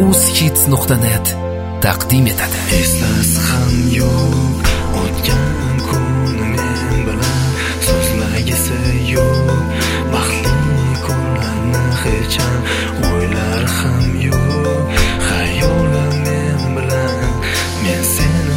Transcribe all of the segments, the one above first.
uzhits.net taqdim etadi. Eslas ham yo'q o'tgan kun men bilan so'zlagisi yo'q baxtli kunlarni hech ham o'ylar ham yo'q xayolim men bilan men seni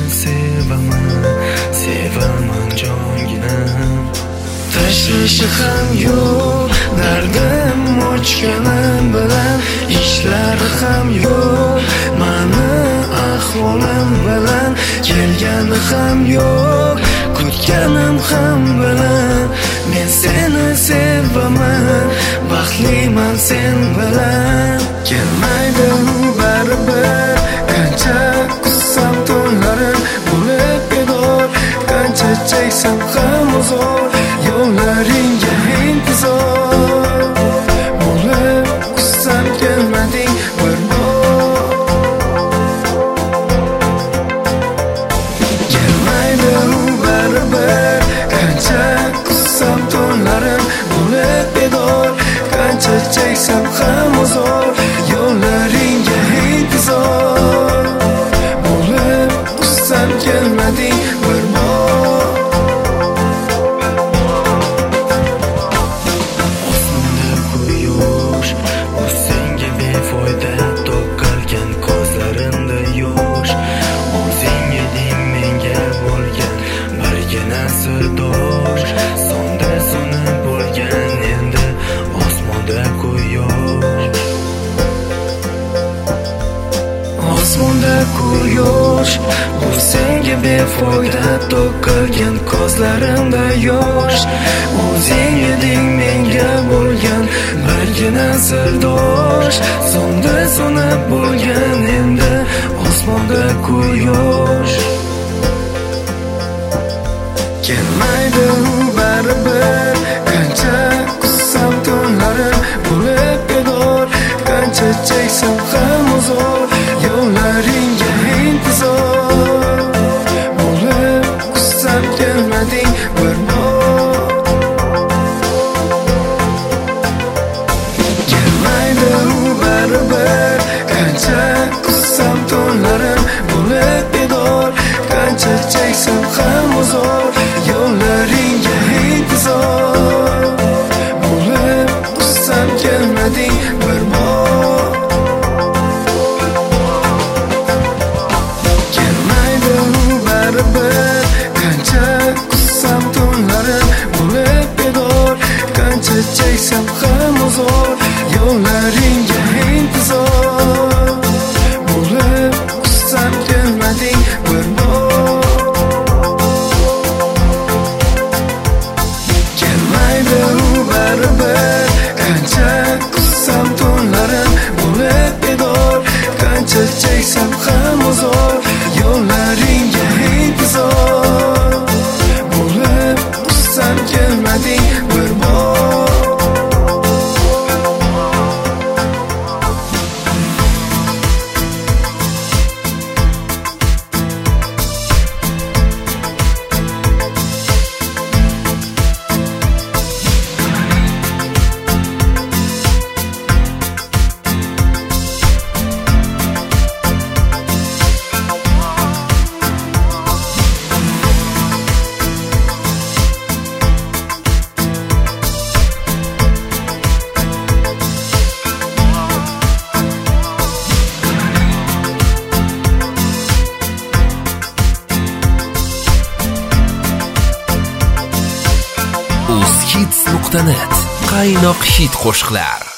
sevaman jonginam tashvishi ham yo'q dardim ochganim bilan ishlari ham yo'q mani ahvolim bilan kelgani ham yo'q kutganim ham bilan men seni sevaman baxtliman sen bilan kelmaydi baribir qancha kutsam tunlarim bo'lib bedor qancha cheksam ham uzor yo'llaringga intizor bo'lib kutsam kelmading bir bor kelmaydi baribir qancha kutsam tunlarim bo'lib bedor qancha cheksam ham uzor yo'llaringga intizor bo'lib kutsam kelmading bir bor osmonda quyosh u senga befoyda to'kilgan ko'zlarimda yosh o'zing eding menga bo'lgan birgina sirdosh sonda so'nib bo'lgan endi osmonda quyosh osmonda quyosh bu senga befoyda to'kilgan ko'zlarimda yosh o'zing eding menga bo'lgan birgina sirdosh sonda so'nib bo'lgan endi osmonda quyosh kelmaydi baribir qancha kutsam tunlarim bo'lib bedor qancha cheksam ham uzor yo'llaringga intizor bo'lib kutsam kelmading bir bor kelmaydi baribir qancha kutsam tunlarim bo'lib bedor qancha cheksam ham uzor yo'llaringga intizor bo'lib kutsam kelmading bir bor kelmaydi baribir qancha kutsam tunlarim bo'lib bedor qancha cheksam ham uzor yo'llaringga intizor bo'lib kutsam kelmading bir bor kelmaydi baribir qancha kutsam tunlarim bo'lib bedor qancha cheksam ham uzor yo'llaringga intizor bo'lib kutsam kelmading bir bor uzhits.net qaynoq hit qo'shiqlar.